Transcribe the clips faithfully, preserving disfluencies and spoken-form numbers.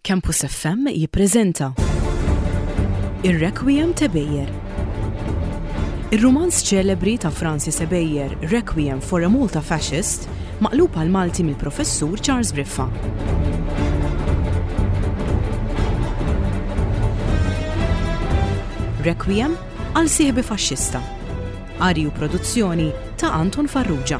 Campus F M jippreżenta Ir-Requiem ta' Bejjer. Ir-romanz ċelebri ta' Francis Bejjer, Requiem for a Malta Fascist, maqlub għal Malti mill-professur Charles Briffa. Requiem għal sieħbi faxxista. Arju produzzjoni ta' Anton Farrugia.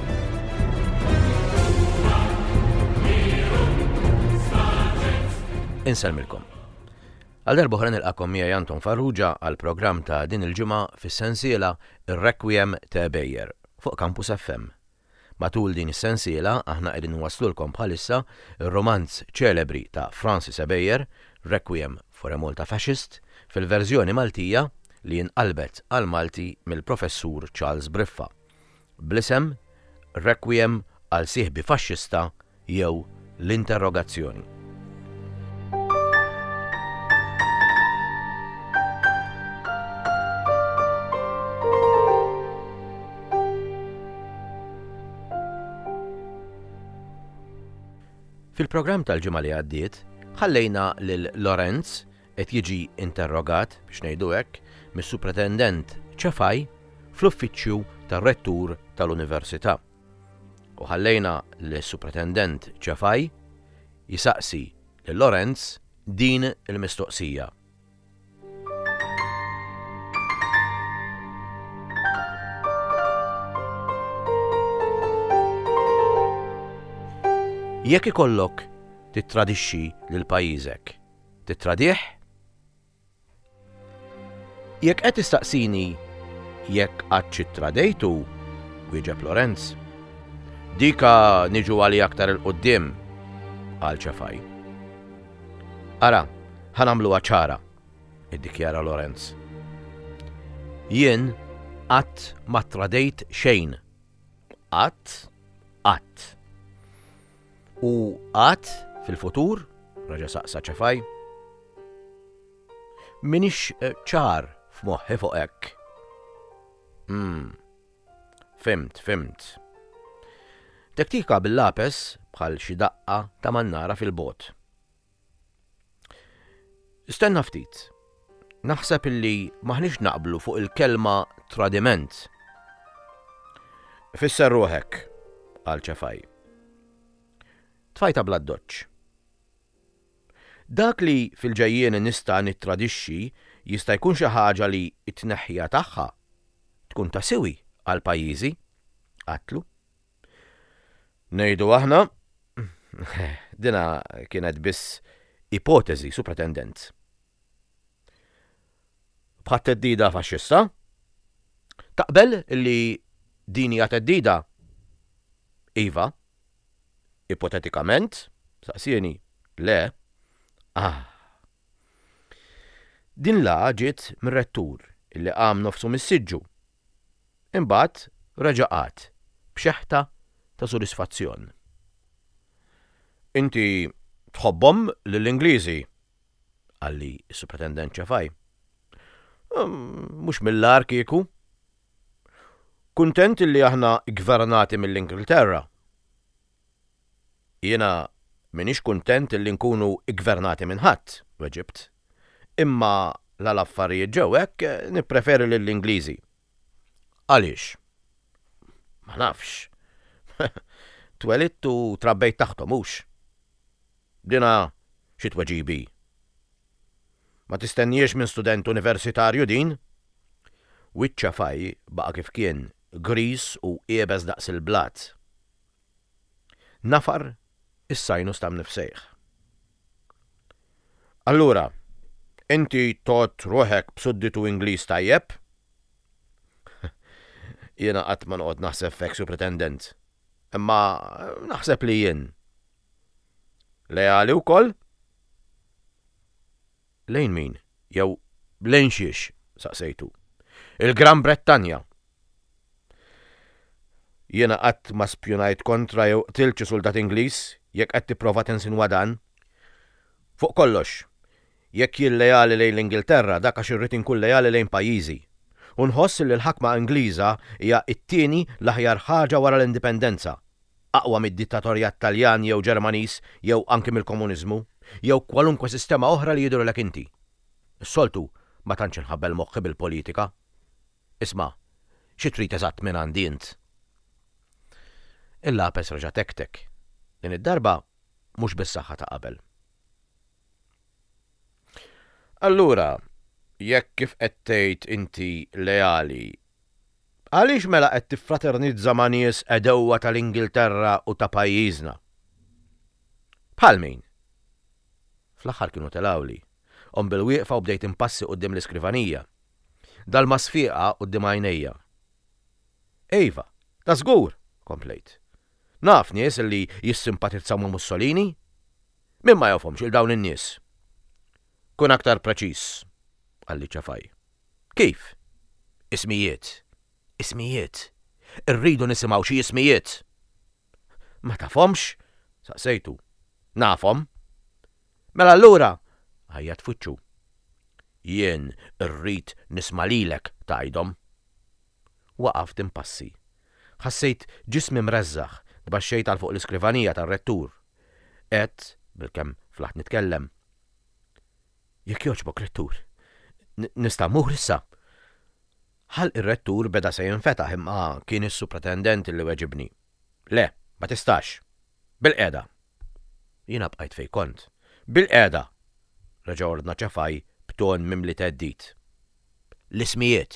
Inselmilkom. Għal darba oħra nilqakom miegħi Anton Farrugia għal programm ta' din il-ġimgħa fis-sensiela Ir-Requiem ta' Bejjer fuq Campus F M. Matul din is-sensiela aħna qegħdin nwaslulkom bħalissa ir-romanz ċelebri ta' Francis Bejjer, Requiem for a Malta Fascist, fil-verżjoni Maltija li jinqalbet għal Malti mill-professur Charles Briffa, bl-isem Requiem għal sieħbi faxxista jew l-interrogazzjoni. Fil-programm tal-ġimgħa li għaddiet, ħallejna lil Lorenz qed jiġi interrogat biex ngħidu hekk mis-supretendent Ċefaj fl-uffiċċju tar-rettur tal-Università. U ħallejna lis-supretendent Ċefaj jisaqsi lil Lorenz din il-mistoqsija. Jekk ikollok tittradixxi lil pajjiżek, titradih? Jekk qed tistaqsini jekk qatt ittradejtu, wieġeb Lorenz, dika niġu għali aktar il-qudiem, qal Ċefaj. Ara, ħanamluha ċara, iddikjara Lorenz. Jien qatt ma tradejt xejn. Qatt, qatt. U qatt fil-futur, raġa saqsa Ċefaj, minix ċar f'moħħi fuq hekk. Hmm, fimt, fimt. Tektika bil-lapes bħal xi daqqa ta' mannara fil-bot. Istenna ftit. Naħseb illi maħniex naqblu fuq il-kelma tradiment. Fisser ruħek, qal Ċefaj. Tfajta bla doċċ. Dak li fil-ġejjien nista' nittradixxi jista' jkun xi ħaġa li t-tneħħija tagħha tkun ta' siwi għal pajjiżi, qatlu. Ngħidu aħna, dina kienet biss ipotezi, supretendent. Bħat teddida faxxista? Taqbel li din hija teddida? Iva. Ipotetikament, saqsieni, le, ah. Din la ġiet mir-rettur illi qam nofsu mis-siġġu. Imbagħad reġaqat b'xeħta ta' sodisfazzjon. Inti tħobbhom lill-Ingliżi, qalli s-supretendent Ċefaj. Mhux mill-ar kieku. Kuntent illi aħna gvernati mill-Ingilterra. Jiena minix kuntent illi nkunu gvernati minn ħadd, weġibt. Imma l-affarijiet ġew hekk nippreferi lill-Ingliżi. Għaliex? Ma nafx. Twelidtu trabbejt taħtom hux. Dina xi tweġibi. Ma tistenniex minn student universitarju din? Wiċċ Ċefaj baqa' kif kien gris u qiebes daqs il-blat. Nafar is-sajnu stam nifsejħ. Allura, inti tot ruħek b'sudditu Ingliż tajjeb? Jiena qatt ma noqgħod naħseb fek supretendent, imma naħseb li jien. Leali wkoll? Lejn min? Jew lejn xiex, saqsejtu. Il-Gran Brettanja. Jiena qatt ma spjunajt kontra jew qtilċi soldat Ingliż jekk qed tipprova tinsinwa dan. Fuq kollox, jekk jien lejali lejn l-Ingilterra dak għax irrid inkun lejali lejn pajjiżi. U nħoss li l-ħakma Ingliża hija t-tieni l-aħjar ħaġa wara l-indipendenza. Aqwa mid-dittatorjat Taljan jew Ġermaniż jew anke mill-komuniżmu, jew kwalunkwe sistema oħra li jidhirlek inti. Is-soltu ma tantx inħabbel moħħi bil-politika. Isma', xi trid eżatt minn għandi int? Il-lapes reġa' tektek. Din id-darba mhux bis-saħħa ta' qabel. Allura, jekk kif qed tgħid inti leali, għaliex mela qed tiffraternizza ma' nies edewwa tal-Ingilterra u ta' pajjiżna? Bħal min? Fl-aħħar kienu telawli. Om bil-wieqfa u bdejt impassi quddiem l-iskrivanija. Dal-masfiqa quddiem għajnejja. Ejva, ta' żgur, komplejt. Naf nies li jissimpatizzaw ma' Mussolini? Min ma jafhomx il dawn in-nies? Kun aktar preċiż, għalli ċafaj. Kif? Ismijiet. Ismijiet. Irridu nisimgħu xi ismijiet. Ma tafhomx? Saqsejtu. Nafhom. Mela allura ħajja tfuċċu. Jien irrid nisma' lilek tgħidhom. Waqaft impassi. Ħassejt ġismi mreżżaħ tbaxxejt għal fuq l-iskrivanija tar-rettur. Qed bilkemm flaħt nitkellem. Jekk jogħġbok rettur, nista' mmur issa. Ħal ir-rettur beda se jinfetaħ imma kien is-supretendent li weġibni. Le, ma tistax. Bil-qiegħda. Jiena bqajt fejn kont. Bil-qiegħda. Reġa' ordna ċafaj b'ton mimli teddit. L-ismijiet.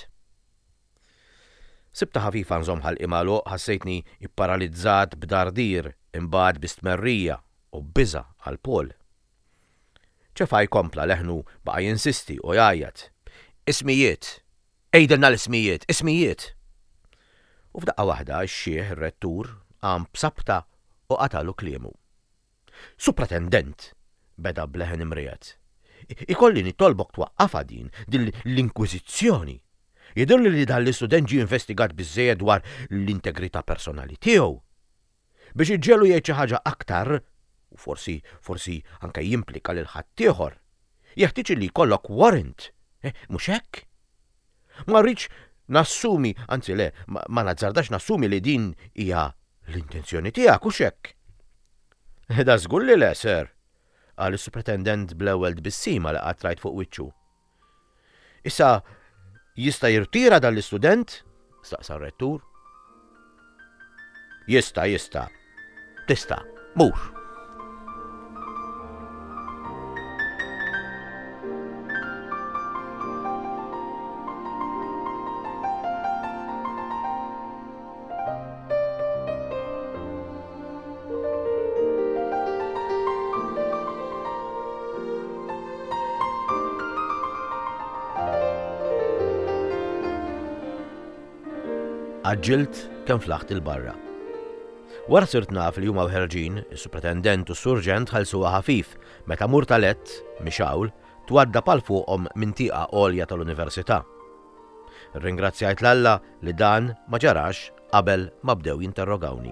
Sibta ħafifa nżomm ħal-imalu ħassejtni ipparalizzat b'dardir imbagħad bistmerrija u biża' għal-pol. ċafaj kompla leħnu baqa' jinsisti u jgħajjat. Ismijiet. Ejdilna l-ismijiet, ismijiet. U f'daqqa waħda x-xieħ ir-rettur qam b'sabta u qatalu kliemu. Supretendent, beda bleħen imrijat. Ikolli nitolbok twaqqafa din din l-inkwiżizzjoni. Jidhirli li dan l-istudent ġie investigat biżżejjed dwar l-integrità personali tiegħu. Biex iġġelu jgħid xi ħaġa aktar, u forsi forsi anke jimplika lil ħadd ieħor, jeħtieġ li jkollok warrant. Eh, mhux hekk? Ma rridx nassumi, anzi le, ma, ma nazzardax nassumi li din hija l-intenzjoni tiegħek hux hekk. Da żgur li le, ser, qal is-supretendent bl-ewwel tbissima li qatt rajt fuq wiċċu. Issa jista' jirtira dan l-istudent? Staqsa r-rettur. Jista' jista'. Tista' mur. Għaġġilt kemm flaħt il-barra. Wara sirt naf li huma ħerġin, is-supretendent u s-surġent ħalsuha ħafif meta mur talett, mixawl, twadda pal fuqhom minn tieqa għolja tal-Università. Ringrazzjajt l-Alla li dan ma ġarax qabel ma bdew jinterrogawni.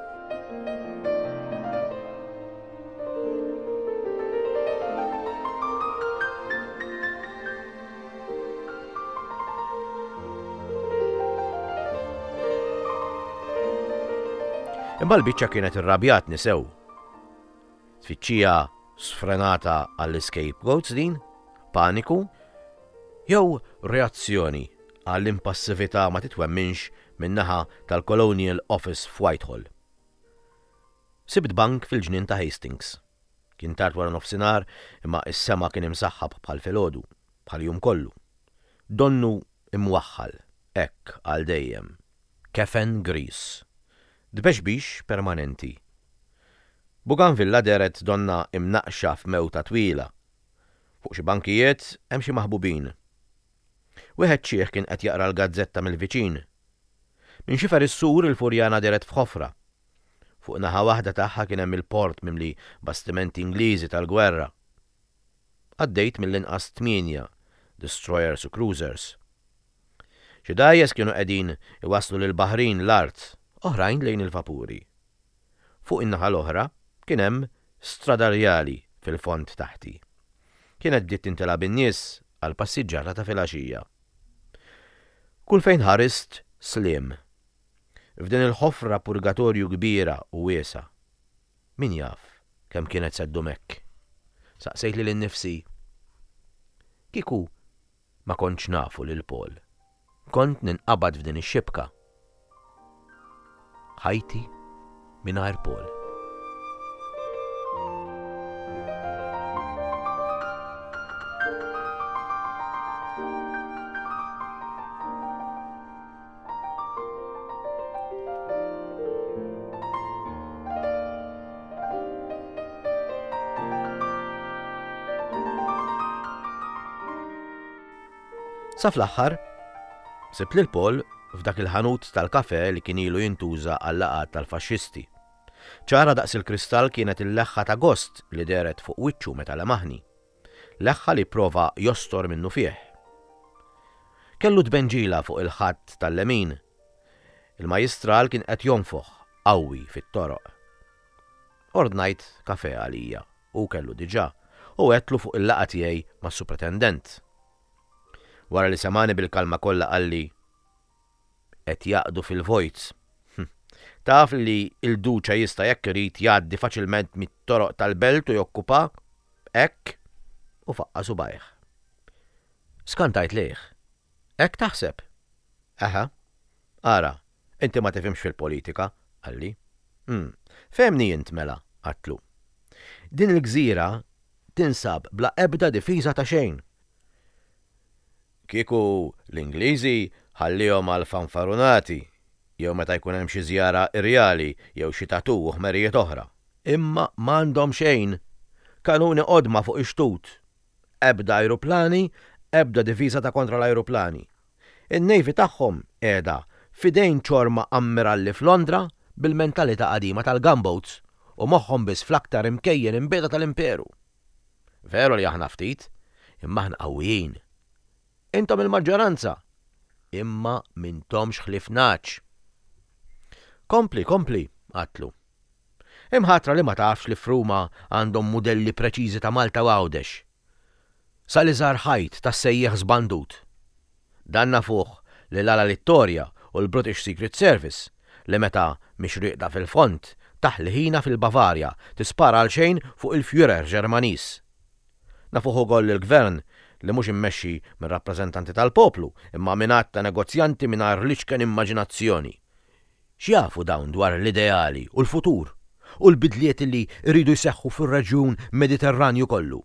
Imma l-biċċa kienet irrabjatni sew. Tfittxija sfrenata għall-scapegoats din, paniku, jew reazzjoni għall-impassività ma titwemminx min-naħa tal-Colonial Office f'Whitehall. Sibt bank fil-ġnien ta' Hastings. Kien tard wara nofsinhar imma is-sema kien imsaħħab bħal filgħodu, bħal jum kollu. Donnu imwaħħal, hekk għal dejjem. Kefen gris. Dbeġbix permanenti. Bougainville deret donna imnaqxa f'mewta twila. Fuq xi bankijiet hemm xi maħbubin. Wieħed ċieħ kien qed jaqra l-gazzetta mill-viċin. Minn xifer is-sur il-furjana deret f'ħofra. Fuq naħa waħda tagħha kien hemm il-port mimli bastimenti Ingliżi tal-gwerra. Għaddejt mill-inqas tminja destroyers u cruisers. Xi dajjes kienu qegħdin iwasslu lil Baħrin l-art, oħrajn lejn il-vapuri. Fuq in-naħa l-oħra kien hemm stradarjali fil-fond taħti. Kienet ditt intilab in-nies għal passiġġara ta' filgħaxija. Kull fejn ħarist slim. F'din il-ħofra purgatorju kbira u wiesa. Min jaf kemm kienet seddu mekk. Saqsejt li l-nifsi. Kiku ma kontx nafu lil Paul. Kont ninqabad f'din ix-xibka. Ħajti mingħajr Paul. Sa fl-aħħar, sib lil Paul f'dak il-ħanut tal-kafe li kien ilu jintuża għall-laqgħat tal-faxxisti. ċara daqs il-kristall kienet il-leħħa ta' gost li deret fuq wiċċu meta lemaħni. Leħħa li prova jostor minnu fih. Kellu tbenġila fuq il-ħadd tal-lemin. Il-majistral kien qed jonfoħ qawwi fit-toroq. Ordnajt kafe għalija u kellu diġà u għetlu fuq il-laqgħa tiegħi mas-supretendent. Wara li semani bil-kalma kollha qalli qed jaqdu fil-vojts. Taf li il-duċa jista' jekk irid jgħaddi faċilment mit-toroq tal-belt u jokkupa hekk u faqqa subajh. Skantajt lejh. Hekk taħseb? Aha. Ara, inti ma tifhimx fil-politika, qalli. Hm, femni int mela, għatlu. Din il-gżira tinsab bla ebda difiża ta' xejn. Kieku l-Ingliżi ħallihom għal fanfarunati, jew meta jkun hemm xi żjara irjali jew xi tatu u ħmerijiet oħra. Imma m'għandhom xejn. Kanuni qodma fuq ix-xtut. Ebda ajruplani, ebda difiża ta' kontra l-ajruplani. In-nejfi tagħhom qiegħda fidejn ċorma ammiralli f'Londra bil-mentalità qadima tal-gunboats u moħħhom biss fl-aktar imkejjen imbieda tal-imperu. Veru li aħna ftit, imma aħna qawwijin. Intom il-maġġoranza, imma m'intomx ħlifnax. Kompli, kompli, għatlu. Imħatra li ma tafx li f'Ruma għandhom modelli preċiżi ta' Malta u Għawdex. Sal-iżgħar ħajt tas sejjeħ żbandut. Danna fuq li l-ala Littorja u l-British Secret Service li meta mixrieqda fil-font taħliħina fil-Bavarja tispara għal xejn fuq il-Führer Ġermaniż. Nafuħ ukoll il-gvern li mhux immexxi minn rappreżentanti tal-poplu imma minn ta' negozjanti mingħajr liċken immaġinazzjoni. X'jafu dawn dwar l-ideali u l-futur u l-bidliet li rridu jseħħu fir-reġjun Mediterranju kollu.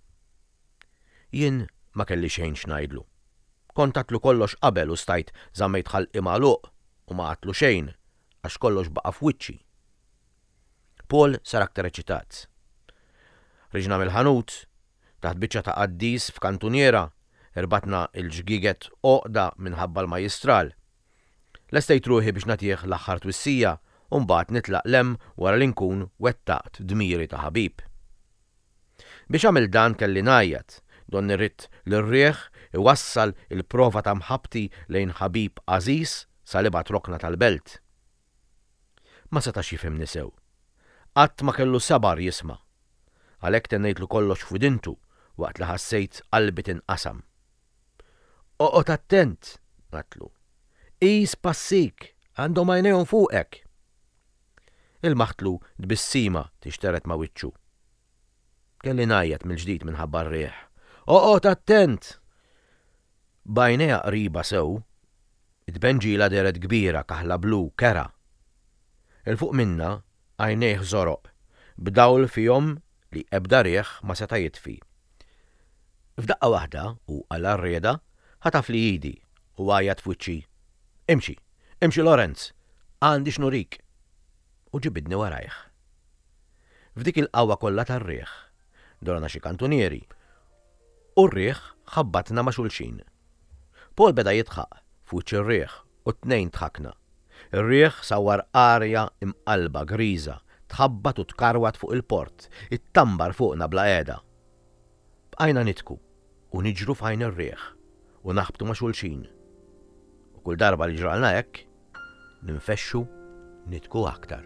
Jien ma kelli xejn xnajdlu. Kontatlu kollox qabel u stajt żammejt ħalqi magħluq u ma għatlu xejn għax kollox baqa' f'wiċċi. Paul sar aktar eċitat. Riġna mill-ħanut taħt biċċa ta' qaddis f'kantuniera irbatna il-ġgiget oqda minħabba l-majistral. Lestejt ruħi biex nagħtih l-aħħar twissija u mbagħad nitlaq lem wara li nkun wettaqt dmiri ta' ħabib. Biex għamil dan kelli ngħajjad, don nirrid l-rieħ iwassal il-prova ta' mħabti lejn ħabib għażiż sal-ibgħat rokna tal-belt. Ma setax jifhimni sew. Qatt ma kellu sabar jisma'. Għalhekk tennejtlu kollox f'widintu waqt li ħassejt qalbi tinqasam. Oqgħod attent, għatlu. Qis passik, għandhom għajnejhom fuqek. Il-maħtlu dbissima tixteret ma' wiċċu. Kelli ngħajjed mill-ġdid minħabba r-rieħ. Oqgħod attent! Bajnejha qriba sew, id-benġila deret kbira kaħla blu kera. Il-fuq minna għajnejh żoroq, b'dawl fihom li ebda rieħ ma seta' jitfi. F'daqqa waħda u għal rieda ħataf li jidi u għajjat f'wiċċi. Imxi, imxi Lorenz, għandi x'nurik. U ġibidni warajh. F'dik il-qawwa kollha tar-rieħ, dorna xi kantunieri. U r-rieħ ħabbatna ma' xulxin. Paul beda jitħaq f'wiċċ ir-rieħ u t-tnejn tħakna. Ir-rieħ sawar arja imqalba griża, tħabbat u tkarwat fuq il-port, it-tambar fuqna bla qiegħda. Bqajna nitku u niġru f'għajn ir-rieħ u naħbtu ma' xulxin. U kull darba li ġralna hekk, ninfexxu nitku aktar.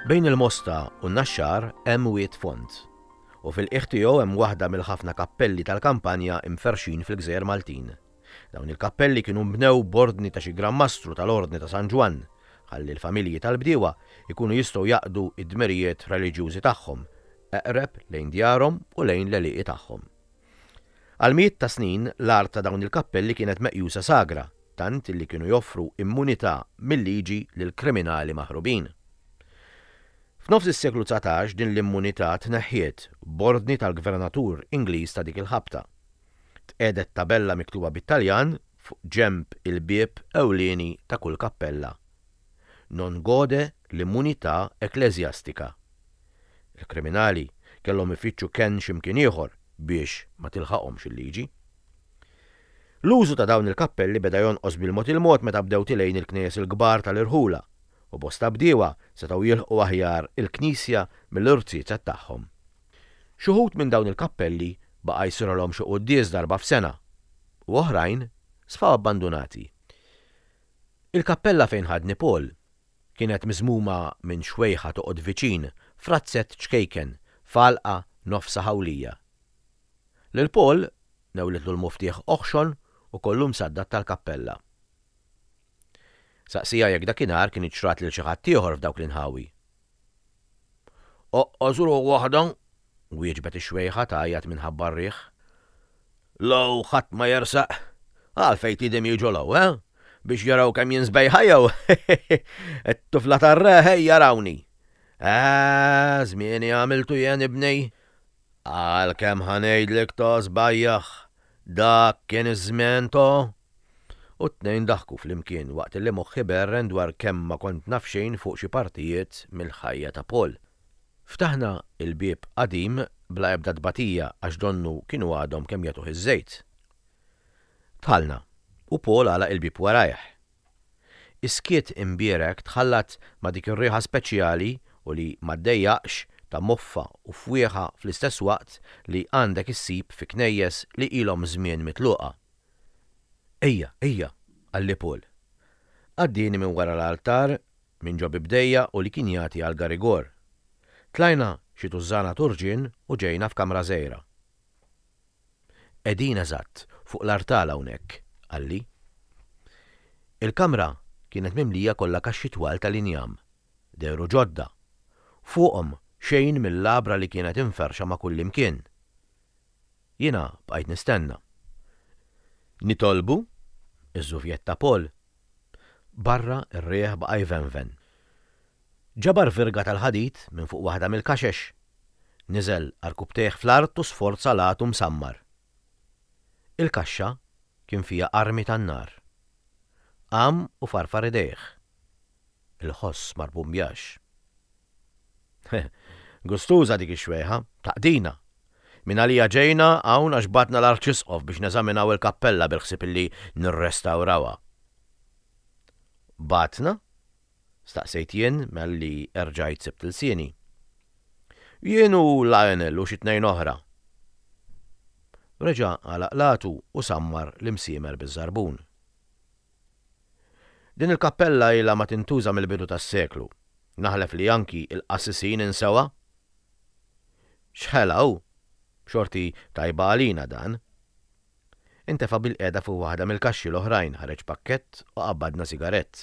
Bejn il-Mosta u n-Naxxar hemm wied font u fil-qiegħ tiegħu hemm waħda mill-ħafna kappelli tal-kampanja imferxin fil-Gżejjer Maltin. Dawn il-kappelli kienu mbnew b'ordni ta' xi Grammastru tal-Ordni ta' San Ġwan ħalli l-familji tal-bdiewa jkunu jistgħu jaqdu id-dmirijiet reliġjużi tagħhom eqreb lejn djarhom u lejn l-għelieqi tagħhom. Għal miet ta' snin l-art ta' dawn il-kappelli kienet meqjusa sagra, tant illi kienu joffru immunità mill-liġi lil kriminali maħrubin. F'nofs is-seklu tsatax din l-immunità tneħħiet b'ordni tal-Gvernatur Ingliż ta' dik il-ħabta. Tqedet tabella miktuba bit-Taljan fuq ġenb il-bieb ewlieni ta' kull kappella. Non gode l-immunità ekleżjastika. Il-kriminali kellhom ifittxu kenn x'imkien ieħor biex ma tilħaqhomx il-liġi. L-użu ta' dawn il-kappelli beda jonqos bil-mod il-mod meta bdew tilejn il-knies il-kbar tal-irħula u bosta bdiewa setgħu jilħqu aħjar il-Knisja mill-irtiet tagħhom. Xi wħud minn dawn il-kappelli baqa' jsirolhom xi qudies darba f'sena u oħrajn sfaw abbandunati. Il-kappella fejn ħadni Paul kienet miżmuma minn xwejħa toqgħod viċin frazzett ċkejken falqa nofsa ħawlija. Lil Paul newlitlu l-muftieħ oħxon u kollu msaddat tal-kappella. Saqsija jekk dakinhar kien iċċrat lil xi ħadd ieħor f'dawk l-inħawi. Oqqa żuru waħda, wieġbet ix-xwejħa tgħajjad minħabba r-riħ. Law ħadd ma jersaq, għalfejn tidem jiġu law, eh? Biex jaraw kemm jinsbej ħajjew. It-tufla tar-reħ jarawni. Ah, żmieni għamiltu jien ibnej. Għalkemm ħanejdlek to żbajjaħ, dak kien iż-żmien to. U t-tnejn daħku fl-imkien waqt li moħħi berren dwar kemm ma kont naf xejn fuq xi partijiet mill-ħajja ta' Paul. Ftaħna il-bieb qadim bla ebda tbatija għax donnu kienu għadhom kemm jagħtuh iż-żejt. Tħallna u Paul għalaq il-bieb warajh. Iskiet imbierek tħallat ma' dik ir-rieħa speċjali u li ma ddejjaqx ta' moffa u fwieħa fl-istess waqt li għandek issib fi knejjes li ilhom żmien mitluqa. Ejja, ejja, għalli Paul. Għaddini minn wara l-altar, minn ġobi bdejja u li kien jagħti għal Garigor. Tlajna xi tużżana turġien u ġejna f'kamra żgħira. Qegħdin eżatt fuq l-artal hawnhekk, għalli. Il-kamra kienet mimlija kollha kaxxi twal tal-injam, dehru ġodda, fuqhom xejn mill-labra li kienet inferxa ma' kull imkien. Jiena bqajt nistenna. Nitolbu, iż-żuvjett ta' Paul. Barra ir-rieħ baqa' jvenven. Ġabar virga tal-ħadid minn fuq waħda mill-kaxex. Niżel arkubteħ fl-art u sforza latu msammar. Il-kaxxa kien fija armi tan-nar. Qam u farfar idejh. Il-ħoss marbumbjax. Gustuża dik ix-xwejħa, taqdina. Min għalija ġejna hawn għax batna l-Arċisqof biex neżaminaw il-kappella bil-ħsieb illi nirrestawrawha. Batna? Staqsejt jien malli erġajt sibt il-sieni. Jien u Lionel u xi tnejn oħra. Reġa' għalaq latu u sammar l-imsiemer biż-żarbun. Din il-kappella ilha ma tintuża mill-bidu tas-seklu. Naħlef li anki il-qassisin insewa. X'ħelaw? Xorti tajba għalina dan. Intefa' bil-qiegħda fuq waħda mill-kaxxi l-oħrajn ħareġ pakkett u qabbadna sigarett.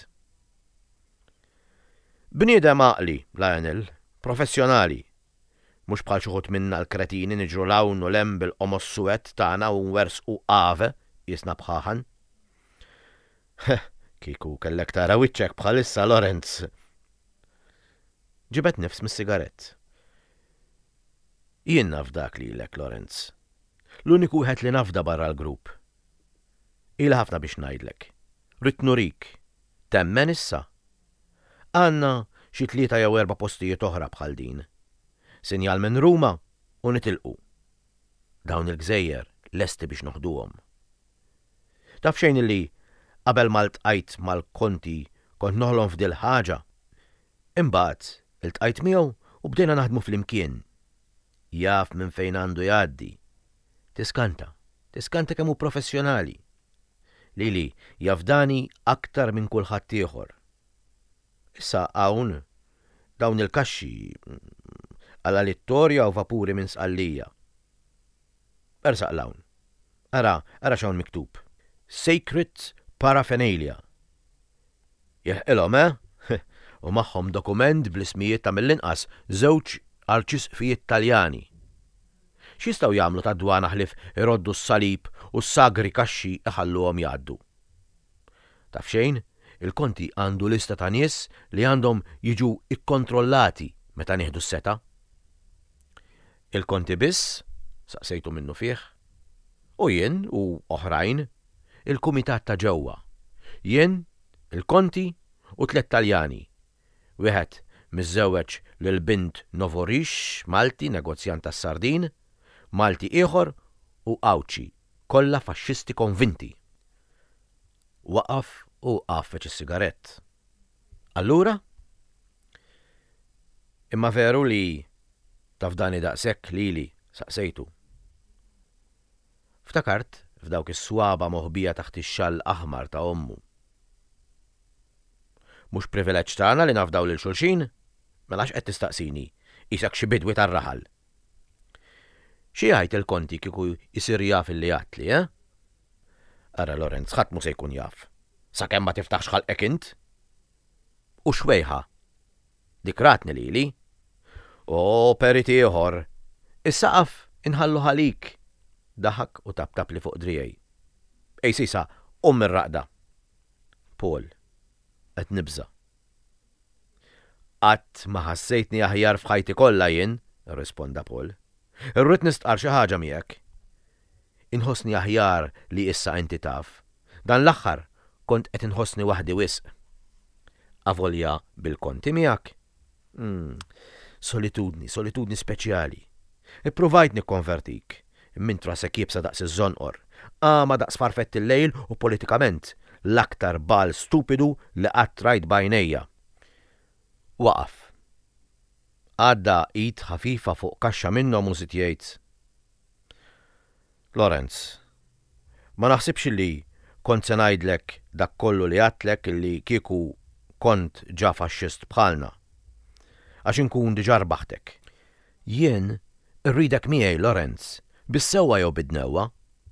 Bniedem għaqli, Lionel, professjonali. Mhux bħal xi ħud minna l-kretini niġru lawn u lem bil-qomossuett tagħna u nwersqu qave jisna bħaħan. Kieku kellek tara wiċċek bħalissa Lorenz. Ġibet nifs mis-sigarett. Jien naf dak lilek, Lorenz. L-uniku wieħed li nafda barra l-grupp. Ilha ħafna biex ngħidlek. Rid nurik. Temmen issa. Għandna xi tlieta jew erba' postijiet oħra bħal din. Sinjal minn Ruma u nitilqu. Dawn il-Gżejjer lesti biex noħduhom. Taf xejn illi qabel ma ltqajt mal-Konti kont noħlom f'dil ħaġa. Imbagħad iltqajt miegħu u bdejna naħdmu flimkien. Jaf minn fejn għandu jgħaddi. Tiskanta, tiskanta kemm hu professjonali. Lili jafdani aktar minn kulħadd ieħor. Issa hawn dawn il-kaxxi għal Littorja u vapuri minn Sqallija. Ersaq lawn. Ara, ara xawn miktub. Sacred Paraphernalia. Jeħqilhom, eh? U magħhom dokument bl-ismijiet ta' mill-inqas żewġ arċisqijiet Taljani. X'jistgħu jagħmlu ta' dwana ħlif iroddu s-salib u s-sagri kaxxi iħalluhom jgħaddu. Taf xejn, il-Konti għandu lista ta' nies li għandhom jiġu ikkontrollati meta nieħdu s-seta. Il-Konti biss, saqsejtu minnu fih, u jien u oħrajn, il-Kumitat ta' ġewwa. Jien, il-Konti u tliet Taljani. Wieħed miżżewweġ lil bint Novorix, Malti, negozjant tas-sardin, Malti ieħor u Awċi, kollha faxxisti konvinti. Waqaf u qaffeċ is-sigarett. Allura? Imma veru li tafdani daqshekk lili saqsejtu. Ftakart f'dawk is-swaba moħbija taħt ix-xall aħmar ta' ommu. Mhux privileġġ tagħna li nafdaw lil xulxin? Mela x'qed tistaqsini, isek xi bidwi tar-raħal. Xi jgħid il-Konti kieku jsir jaf illi għatli, eh? Ara Lorenz, ħadd mhu se jkun jaf. Sakemm ma tiftaħx xalqek int? U xwejħa. Dik ratni lili. O perit ieħor. Is-saqaf inħallu ħalik. Daħak u tabtab li fuq drijej. Ej sisa, um ir-raqda. Paul, qed nibża. Qatt ma ħassejtni aħjar f'ħajti kollha jien, irrisponda Paul. Irrid nistqar xi ħaġa miegħek. Inħossni aħjar li issa inti taf. Dan l-aħħar kont qed inħossni waħdi wisq. Avolja bil-Konti miegħek? Mm, solitudni, solitudni speċjali. Ippruvajt nikkonvertik. Mintra se kibsa daqs iż-żonqor. Ama daqs farfett il-lejl u politikament l-aktar bal stupidu li qatt rajt bajnejja. Waqaf. Għadda id ħafifa fuq kaxxa minnhom u sit jgħid. Lorenz, ma naħsibx li kont se ngħidlek dak kollu li għatlek li kieku kont ġa faxxist bħalna. Għax inkun diġà rbaħtek. Jien irridek miegħi Lorenz, bis-sewwa jew bid-newwa.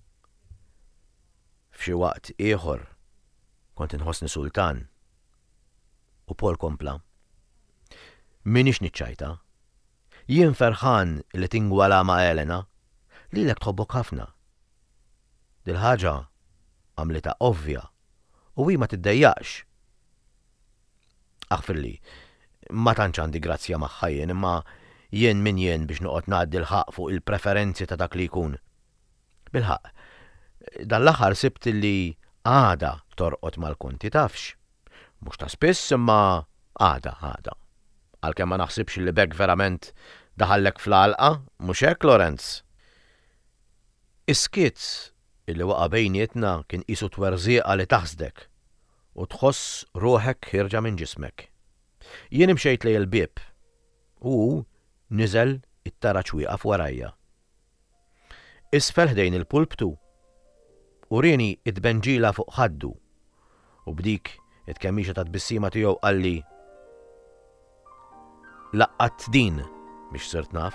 F'xi waqt ieħor kont inħossni sultan. U Paul kompla. Minix niċċajta. Jien ferħan li tingwala ma' Elena, lilek tħobbok ħafna. Dil-ħaġa għamlita ovvja u hi ma tiddejjaqx. Aħfirli, ma tantx għandi grazzja magħha jien, imma jien min jien biex noqgħod ngħaddi l-ħaq fuq il-preferenzi ta' dak li jkun. Bil-ħaq, dan l-aħħar sibt li għada torqod mal-Konti tafx. Mhux ta' spiss imma għada għada. Għalkemm ma naħsibx li bekk verament daħallek fl-għalqa, mhux hekk Lorenz? Is-skizz illi waqa' bejnietna kien qisu twerżieqa li taħsdek u tħoss ruħek ħirġa minn ġismek. Jien imxejt lej il-bieb u niżel it-tara ċwieqaf warajja. Isfel ħdejn il-pulptu u rieni it-benġila fuq ħaddu u bdik it-kemmixa ta' tbissima tiegħu qalli laqqat din biex sirt naf.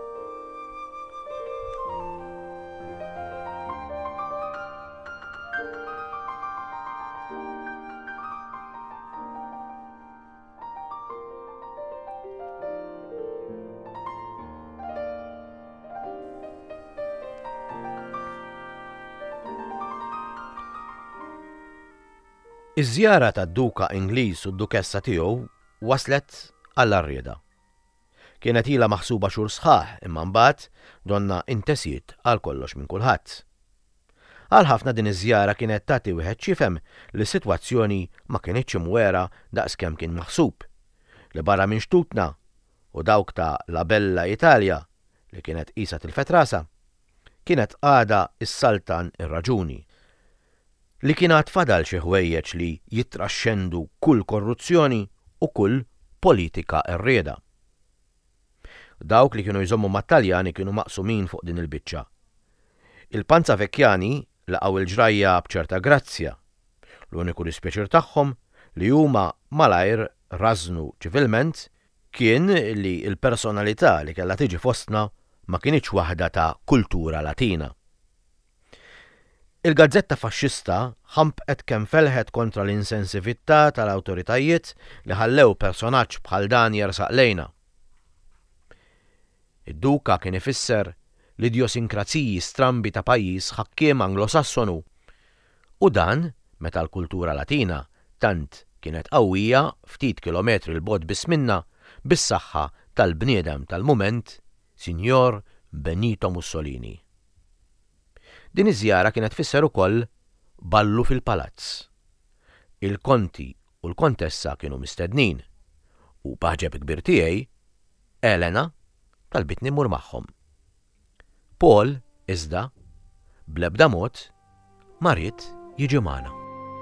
Iż-żjara tad-Duka Ingliż u d-Dukessa tiegħu waslet għall-arrieda. Kienet ilha maħsuba xhur sħaħ imma mbagħad donna intesiet għal kollox minn kulħadd. Għal ħafna din iż-żjara kienet tagħti wieħed xifhem li s-sitwazzjoni ma kienitx imwera daqskemm kien maħsub. Li barra minn xtutna u dawk ta' La Bella Italja li kienet qisha tilfet rasa, kienet għada is-Saltan ir-raġuni. Li kienet fadal xi ħwejjeġ li jitraxxendu kull korruzzjoni u kull politika rrieda. Dawk li kienu jżommu mat-Taljani kienu maqsumin fuq din il-biċċa. Il-Panzavecchiani laqgħu il-ġrajja b'ċerta grazzja. L-uniku dispjaċir tagħhom li huma malajr rażnu ċivilment kien li l-personalità li kellha tiġi fostna ma kienx waħda ta' kultura Latina. Il-gazzetta faxxista ħampqet kemm felħet kontra l-insensività tal-awtoritajiet li ħallew personaġġ bħal dan jersaq lejna. Id-duka kien ifisser l-idjosinkrazziji strambi ta' pajjiż ħakkiem Anglosassonu u dan meta l-kultura Latina tant kienet qawwija ftit kilometri l bogħod biss minnha bis-saħħa tal-bniedem tal-mument, Sinjor Benito Mussolini. Din iż-żjara kienet tfisser ukoll ballu fil-palazz. Il-konti u l-kontessa kienu mistednin u paħġeb kbir tiegħi Elena talbitni mmur magħhom. Paul iżda bl-ebda mod ma ried jiġi magħna.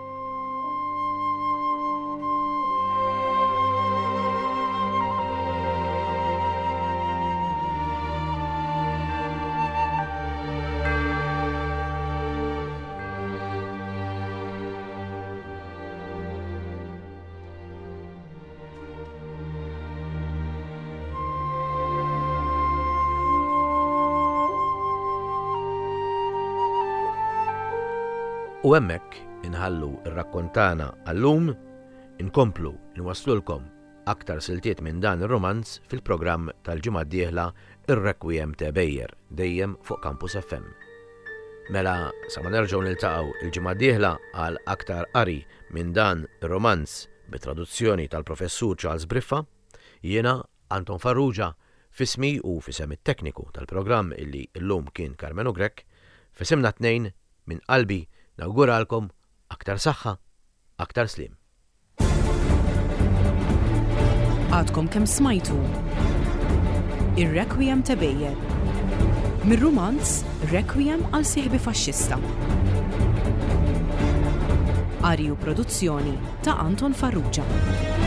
U hemmhekk inħallu r-rakkontana għallum inkomplu nwaslulkom aktar siltiet minn dan ir-romanz fil-programm tal-ġimgħa d-dieħla Ir-Requiem ta' Bejjer dejjem fuq Campus F M. Mela sa ma nerġgħu niltaqgħu il-ġimgħa d-dieħla għal aktar qari minn dan ir-romanz bit-traduzzjoni tal-Professur Charles Briffa, jiena Anton Farrugia fismi u fisem it-tekniku tal-programm illi llum kien Carmenu Grek, fisimna tnejn minn qalbi nawguralkom aktar saħħa, aktar slim. Għadkom kemm smajtu Ir-Requiem ta' Bejjer. Mir-rumanz Requiem għal sieħbi faxxista. Qari u produzzjoni ta' Anton Farrugia.